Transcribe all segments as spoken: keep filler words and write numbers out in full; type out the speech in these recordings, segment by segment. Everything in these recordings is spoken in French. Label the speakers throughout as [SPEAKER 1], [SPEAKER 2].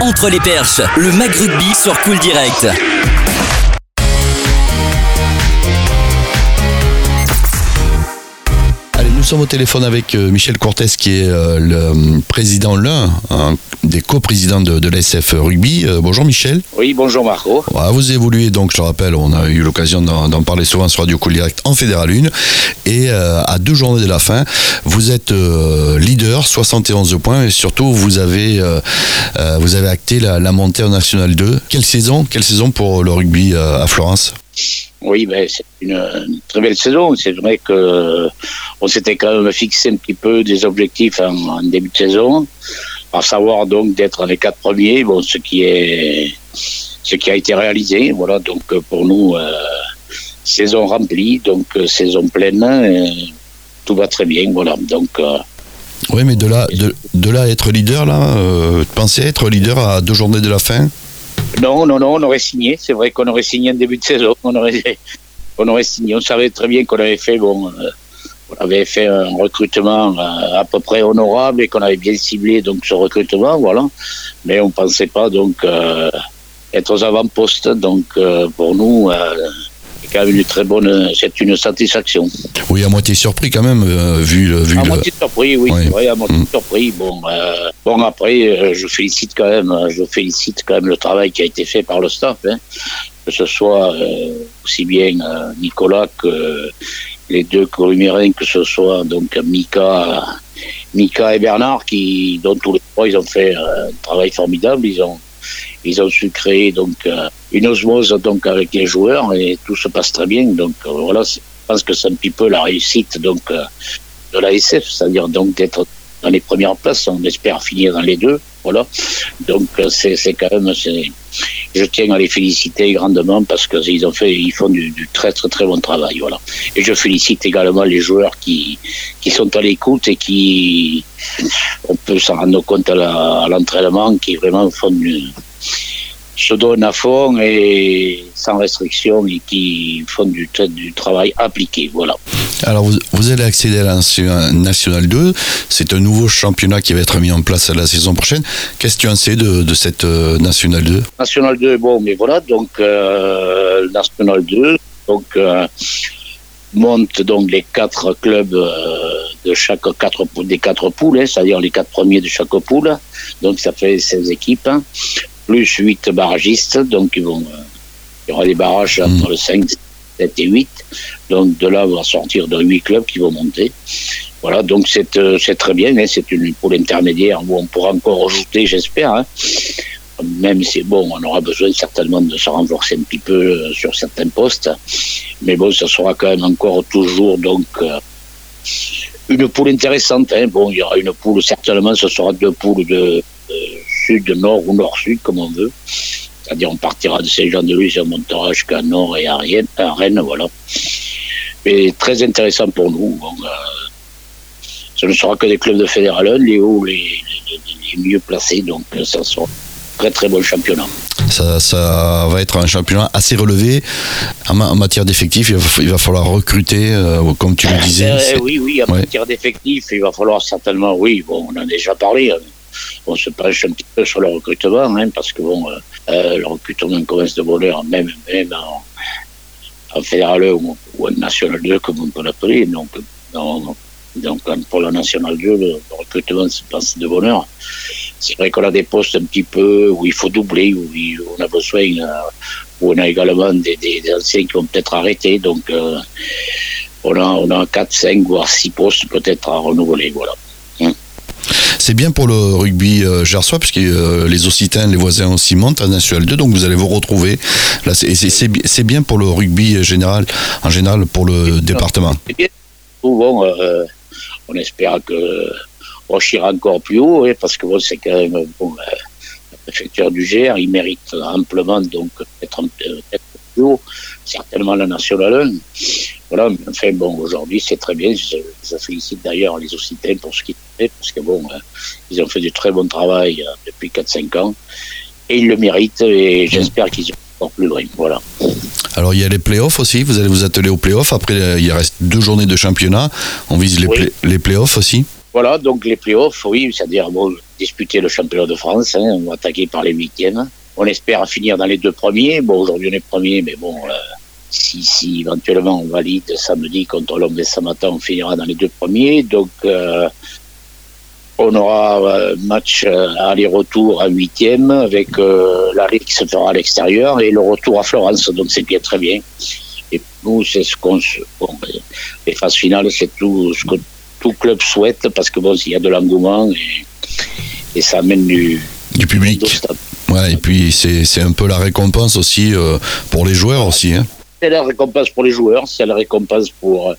[SPEAKER 1] Entre les perches, le Mag Rugby sur Cool Direct.
[SPEAKER 2] Nous sommes au téléphone avec Michel Cortès, qui est le président, l'un hein, des coprésidents de, de l'A S F Rugby. Euh, bonjour Michel.
[SPEAKER 3] Oui, bonjour Marco.
[SPEAKER 2] Voilà, vous évoluez donc, je le rappelle, on a eu l'occasion d'en, d'en parler souvent sur Radio Cool Direct en Fédéral un. Et euh, à deux journées de la fin, vous êtes euh, leader, soixante et onze points. Et surtout, vous avez, euh, euh, vous avez acté la, la montée en National deux. Quelle saison, quelle saison pour le rugby euh, à Florence ?
[SPEAKER 3] Oui, ben, c'est une, une très belle saison. C'est vrai que on s'était quand même fixé un petit peu des objectifs en, en début de saison, à savoir donc d'être dans les quatre premiers. Bon, ce qui est, ce qui a été réalisé. Voilà, donc pour nous, euh, saison remplie, donc euh, saison pleine, euh, tout va très bien. Voilà, donc. Euh,
[SPEAKER 2] oui, mais de là, de, de là à être leader, là, euh, pensez être leader à deux journées de la fin.
[SPEAKER 3] Non, non, non, on aurait signé. C'est vrai qu'on aurait signé en début de saison. On aurait, on aurait signé. On savait très bien qu'on avait fait, bon, euh, on avait fait un recrutement euh, à peu près honorable et qu'on avait bien ciblé donc ce recrutement, voilà. Mais on pensait pas donc euh, être aux avant-postes. Donc euh, pour nous, euh, c'est quand même une très bonne, c'est une satisfaction.
[SPEAKER 2] Oui, à moitié surpris quand même, euh, vu le. Vu
[SPEAKER 3] à
[SPEAKER 2] le...
[SPEAKER 3] moitié surpris, oui, oui. C'est vrai, à moitié mmh. surpris. Bon, euh, bon après, euh, je félicite quand même, je félicite quand même le travail qui a été fait par le staff, hein, que ce soit euh, aussi bien euh, Nicolas que euh, les deux Corumérins, que ce soit donc Mika, Mika et Bernard, qui, dont tous les trois, ils ont fait euh, un travail formidable. Ils ont Ils ont su créer donc euh, une osmose donc avec les joueurs et tout se passe très bien. Donc euh, voilà, je pense que c'est un petit peu la réussite donc euh, de l'A S F, c'est-à-dire donc d'être dans les premières places. On espère finir dans les deux. Voilà. Donc euh, c'est c'est quand même c'est. Je tiens à les féliciter grandement parce que ils ont fait, ils font du, du très très très bon travail. Voilà. Et je félicite également les joueurs qui qui sont à l'écoute et qui, on peut s'en rendre compte à, la, à l'entraînement, qui vraiment font du, se donnent à fond et sans restriction et qui font du, du travail appliqué. Voilà.
[SPEAKER 2] Alors vous, vous allez accéder à la National deux, c'est un nouveau championnat qui va être mis en place la saison prochaine. Qu'est-ce que tu en sais de, de cette euh, National deux ?
[SPEAKER 3] National deux, bon, mais voilà, donc euh, National deux, donc euh, monte donc les quatre clubs euh, de chaque quatre des quatre poules, hein, c'est-à-dire les quatre premiers de chaque poule. Donc ça fait seize équipes, hein, plus huit barragistes, donc ils vont, euh, il y aura des barrages mmh. entre le cinq, sept et huit. Donc de là, on va sortir de huit clubs qui vont monter. Voilà, donc c'est, euh, c'est très bien, hein, c'est une poule intermédiaire où on pourra encore ajouter, j'espère. Hein, même si, bon, on aura besoin certainement de se renforcer un petit peu euh, sur certains postes. Mais bon, ça sera quand même encore toujours donc euh, une poule intéressante. Hein. Bon, il y aura une poule, certainement, ce sera deux poules de, de sud, nord ou nord-sud, comme on veut. C'est-à-dire, on partira de Saint-Jean-de-Luz et on montera jusqu'à Nord et à Rennes, à Rennes, voilà. Mais très intéressant pour nous. Bon, euh, ce ne sera que des clubs de Fédéral un, les hauts, les, les, les mieux placés, donc ça sera un très très bon championnat.
[SPEAKER 2] Ça, ça va être un championnat assez relevé. En, ma- en matière d'effectifs, il va, il va falloir recruter, euh, comme tu le disais.
[SPEAKER 3] Euh, oui, oui, en
[SPEAKER 2] ouais.
[SPEAKER 3] matière d'effectifs, il va falloir certainement, oui, bon, on en a déjà parlé. On se penche un petit peu sur le recrutement, hein, parce que bon, euh, le recrutement commence de bonheur, même, même en, en Fédéral un ou, ou en National deux, comme on peut l'appeler. Donc, non, donc pour la National deux, le, le recrutement se passe de bonheur. C'est vrai qu'on a des postes un petit peu où il faut doubler, où il, on a besoin, euh, où on a également des, des, des anciens qui vont peut-être arrêter. Donc, euh, on a, on a quatre, cinq, voire six postes peut-être à renouveler. Voilà. Hum.
[SPEAKER 2] C'est bien pour le rugby euh, gersois, puisque euh, les Occitans, les voisins aussi montent à National deux, donc vous allez vous retrouver. Là, c'est, c'est, c'est, c'est bien pour le rugby général, en général pour le c'est département.
[SPEAKER 3] C'est bien. Bon, euh, on espère que on ira encore plus haut, hein, parce que bon, c'est quand même bon, euh, la préfecture du Gers, il mérite amplement donc d'être, d'être plus haut, certainement la National un. Voilà, mais enfin bon, aujourd'hui c'est très bien. Je, je félicite d'ailleurs les Occitans pour ce qu'ils ont fait, parce que bon, euh, ils ont fait du très bon travail euh, depuis quatre cinq ans, et ils le méritent, et j'espère qu'ils iront encore plus loin. Voilà.
[SPEAKER 2] Alors il y a les playoffs aussi, vous allez vous atteler aux playoffs, après il reste deux journées de championnat, on vise les, oui. play, les playoffs aussi.
[SPEAKER 3] Voilà, donc les playoffs, oui, c'est-à-dire bon, disputer le championnat de France. Hein. On va attaquer par les huitièmes. On espère finir dans les deux premiers. Bon, aujourd'hui on est premier, mais bon, euh, si, si éventuellement on valide samedi contre Lombez Samata, on finira dans les deux premiers. Donc, euh, on aura un match aller-retour à huitième avec euh, l'arrêt qui se fera à l'extérieur et le retour à Florence. Donc, c'est bien, très bien. Et nous, c'est ce qu'on se... Bon, les phases finales, c'est tout ce que tout club souhaite parce que bon, il y a de l'engouement et, et ça amène du,
[SPEAKER 2] du public. Ouais, et puis c'est, c'est un peu la récompense aussi euh, pour les joueurs aussi. Hein.
[SPEAKER 3] C'est la récompense pour les joueurs, c'est la récompense pour,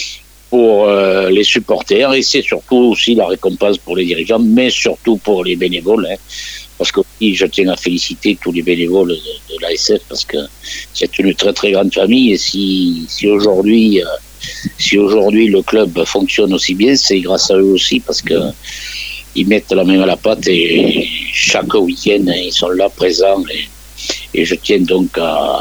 [SPEAKER 3] pour euh, les supporters et c'est surtout aussi la récompense pour les dirigeants, mais surtout pour les bénévoles. Hein. Parce que oui, je tiens à féliciter tous les bénévoles de, de l'A S F parce que c'est une très très grande famille et si, si aujourd'hui euh, si aujourd'hui le club fonctionne aussi bien, c'est grâce à eux aussi parce que ils mettent la main à la pâte et chaque week-end ils sont là présents et, et je tiens donc à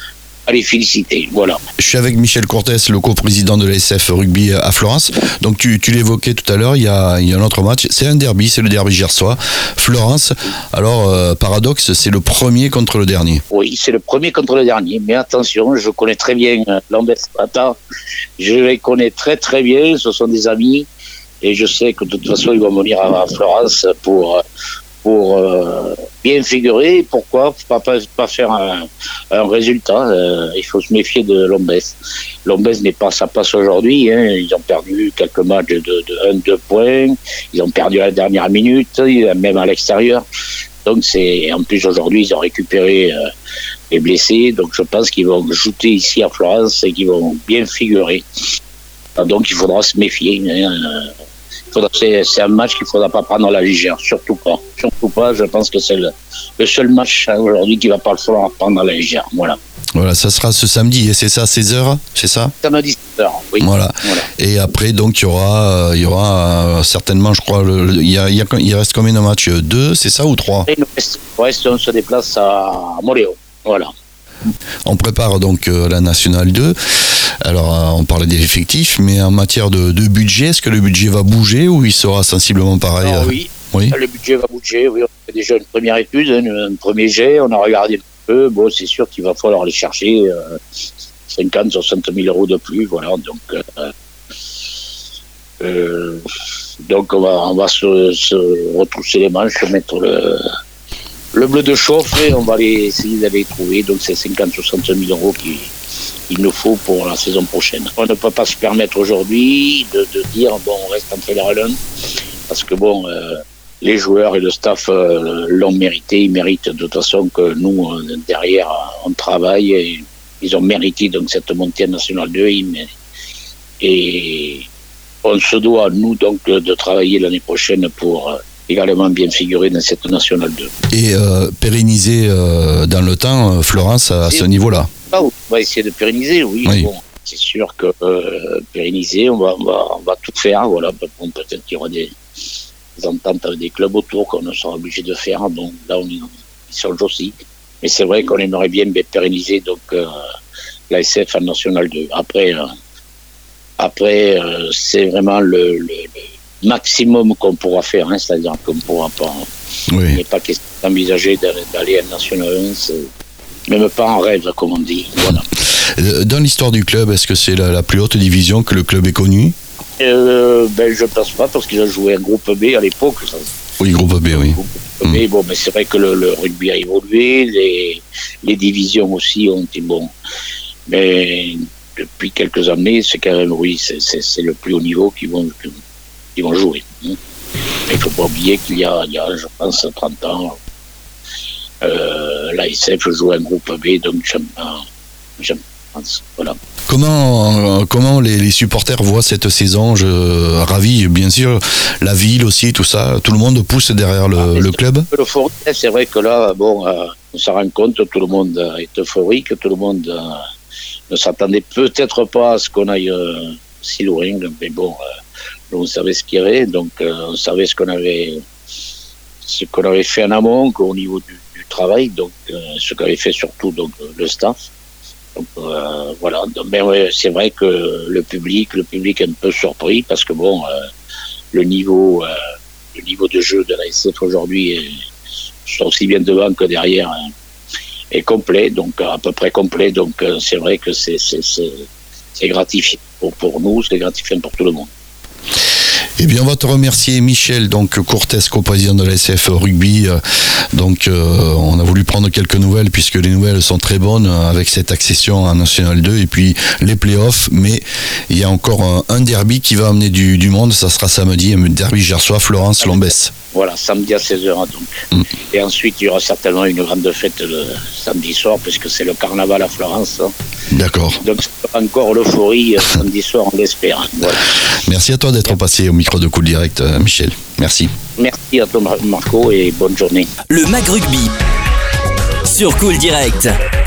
[SPEAKER 3] à les féliciter, voilà.
[SPEAKER 2] Je suis avec Michel Cortès, le coprésident de l'A S F Rugby à Florence. Donc tu, tu l'évoquais tout à l'heure, il y a, il y a un autre match, c'est un derby, c'est le derby gersois, Florence. Alors, euh, paradoxe, c'est le premier contre le dernier.
[SPEAKER 3] Oui, c'est le premier contre le dernier, mais attention, je connais très bien Lombez Samata, je les connais très très bien, ce sont des amis, et je sais que de toute façon, ils vont venir à Florence pour... pour euh, bien figurer. Pourquoi pas, pas, pas faire un, un résultat euh, il faut se méfier de Lombez. Lombez n'est pas à sa place aujourd'hui. Hein. Ils ont perdu quelques matchs de, de un deux points. Ils ont perdu à la dernière minute, même à l'extérieur. Donc c'est en plus aujourd'hui ils ont récupéré euh, les blessés. Donc je pense qu'ils vont jouer ici à Florence et qu'ils vont bien figurer. Donc il faudra se méfier. Hein. C'est, c'est un match qu'il ne faudra pas prendre à la légère, surtout pas. Surtout pas, je pense que c'est le, le seul match hein, aujourd'hui qu'il ne va pas falloir prendre à la légère. Voilà.
[SPEAKER 2] Voilà, ça sera ce samedi, et c'est ça, seize heures, c'est ça ?
[SPEAKER 3] Samedi seize heures, oui.
[SPEAKER 2] Voilà. voilà. Et après, donc, il y aura, euh, il y aura euh, certainement, je crois, le, le, il, y a, il, y a, il reste combien de matchs ? Deux, c'est ça, ou trois ?
[SPEAKER 3] Il nous reste, reste, on se déplace à Moléo. Voilà.
[SPEAKER 2] On prépare donc euh, la Nationale deux. Alors, euh, on parlait des effectifs, mais en matière de, de budget, est-ce que le budget va bouger ou il sera sensiblement pareil ?
[SPEAKER 3] Alors, oui. oui, le budget va bouger. Oui, on a fait déjà une première étude, un, un premier jet, on a regardé un peu. Bon, c'est sûr qu'il va falloir aller chercher euh, cinquante, soixante mille euros de plus. Voilà, donc, euh, euh, donc on va, on va se, se retrousser les manches, mettre le. Le bleu de chauffe et on va aller essayer d'aller trouver. Donc c'est cinquante à soixante mille euros qu'il il nous faut pour la saison prochaine. On ne peut pas se permettre aujourd'hui de, de dire bon on reste en Fédéral un parce que bon euh, les joueurs et le staff euh, l'ont mérité. Ils méritent de toute façon que nous euh, derrière on travaille et ils ont mérité donc cette montée en National deux et, et on se doit nous donc de, de travailler l'année prochaine pour euh, également bien figuré dans cette Nationale deux.
[SPEAKER 2] Et euh, pérenniser euh, dans le temps euh, Florence à, à ce niveau-là.
[SPEAKER 3] Ah, on va essayer de pérenniser, oui. oui. Bon, c'est sûr que euh, pérenniser, on va, on, va, on va tout faire. Voilà. Bon, peut-être qu'il y aura des, des ententes avec des clubs autour qu'on sera obligé de faire. Donc là, on y songe aussi. Mais c'est vrai qu'on aimerait bien pérenniser donc, euh, l'A S F en Nationale deux. Après, euh, après euh, c'est vraiment le... le, le maximum qu'on pourra faire, hein, c'est-à-dire qu'on ne pourra pas. Oui. Il n'est pas question d'envisager d'aller en National un, c'est même pas en rêve, comme on dit. Voilà.
[SPEAKER 2] Dans l'histoire du club, est-ce que c'est la, la plus haute division que le club ait connue ?
[SPEAKER 3] euh, ben, Je ne pense pas, parce qu'il a joué un groupe B à l'époque. Ça.
[SPEAKER 2] Oui, groupe B, oui.
[SPEAKER 3] Groupe B, mmh. Bon, mais c'est vrai que le, le rugby a évolué, les, les divisions aussi ont été bons. Mais depuis quelques années, c'est quand même, oui, c'est, c'est, c'est le plus haut niveau qu'ils vont. Ils vont jouer. Mais il ne faut pas oublier qu'il y a, il y a, je pense, trente ans, euh, l'A S F jouait un groupe B, donc je, je pense. Voilà.
[SPEAKER 2] Comment, comment les, les supporters voient cette saison ? Je, ravi, bien sûr, la ville aussi, tout ça. Tout le monde pousse derrière le, ah, le club ?
[SPEAKER 3] C'est vrai que là, bon, euh, on s'en rend compte, tout le monde est euphorique, tout le monde euh, ne s'attendait peut-être pas à ce qu'on aille euh, si loin, mais bon. Euh, on savait ce qu'il y avait, donc euh, on savait ce qu'on avait, ce qu'on avait fait en amont, au niveau du, du travail, donc euh, ce qu'avait fait surtout donc le staff. Donc euh, voilà. Donc, ben ouais, c'est vrai que le public, le public est un peu surpris parce que bon, euh, le niveau, euh, le niveau de jeu de la S F aujourd'hui est aussi bien devant que derrière hein, est complet, donc à peu près complet. Donc c'est vrai que c'est, c'est, c'est, c'est gratifiant pour, pour nous, c'est gratifiant pour tout le monde.
[SPEAKER 2] Eh bien, on va te remercier, Michel, donc Cortés, co-président de la S F Rugby. Donc, euh, on a voulu prendre quelques nouvelles puisque les nouvelles sont très bonnes avec cette accession en National deux et puis les playoffs. Mais il y a encore un, un derby qui va amener du, du monde. Ça sera samedi, un derby gersois, Florence-Lombès. Voilà,
[SPEAKER 3] samedi à seize heures donc. Mm. Et ensuite, il y aura certainement une grande fête le samedi soir puisque c'est le carnaval à Florence. Hein.
[SPEAKER 2] D'accord.
[SPEAKER 3] Donc, c'est encore l'euphorie samedi soir, on l'espère. Voilà.
[SPEAKER 2] Merci à toi d'être Merci. passé au micro de Cool Direct, Michel. Merci.
[SPEAKER 3] Merci à toi, Marco, et bonne journée.
[SPEAKER 1] Le Mag Rugby sur Cool Direct.